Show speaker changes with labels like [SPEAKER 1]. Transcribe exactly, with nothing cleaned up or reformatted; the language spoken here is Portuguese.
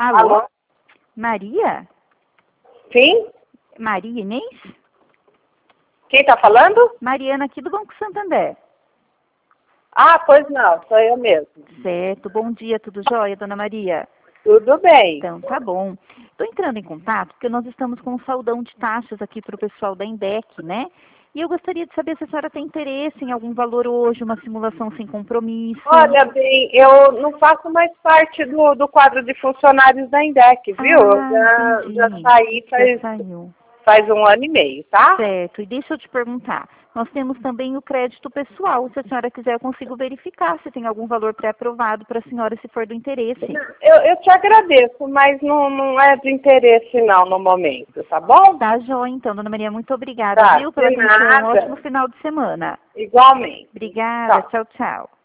[SPEAKER 1] Alô?
[SPEAKER 2] Alô?
[SPEAKER 1] Maria?
[SPEAKER 2] Sim?
[SPEAKER 1] Maria Inês?
[SPEAKER 2] Quem está falando?
[SPEAKER 1] Mariana aqui do Banco Santander.
[SPEAKER 2] Ah, pois não, sou eu mesmo.
[SPEAKER 1] Certo, bom dia, tudo jóia, dona Maria?
[SPEAKER 2] Tudo bem.
[SPEAKER 1] Então, tá bom. Estou entrando em contato porque nós estamos com um saldão de taxas aqui para o pessoal da Indec, né? E eu gostaria de saber se a senhora tem interesse em algum valor hoje, uma simulação sem compromisso.
[SPEAKER 2] Olha, bem, eu não faço mais parte do, do quadro de funcionários da Indec, viu?
[SPEAKER 1] Ah,
[SPEAKER 2] já,
[SPEAKER 1] entendi.
[SPEAKER 2] já saí
[SPEAKER 1] Já
[SPEAKER 2] faz,
[SPEAKER 1] saiu.
[SPEAKER 2] faz um ano e meio, tá?
[SPEAKER 1] Certo, e deixa eu te perguntar, nós temos também o crédito pessoal, se a senhora quiser eu consigo verificar se tem algum valor pré-aprovado para a senhora se for do interesse.
[SPEAKER 2] Eu, eu te agradeço, mas não, não é de interesse não no momento, tá bom?
[SPEAKER 1] Tá joia então, dona Maria, muito obrigada,
[SPEAKER 2] Tá,
[SPEAKER 1] viu, pela
[SPEAKER 2] de
[SPEAKER 1] atenção, um ótimo
[SPEAKER 2] nada.
[SPEAKER 1] final de semana.
[SPEAKER 2] Igualmente.
[SPEAKER 1] Obrigada,
[SPEAKER 2] Tchau.
[SPEAKER 1] tchau, tchau.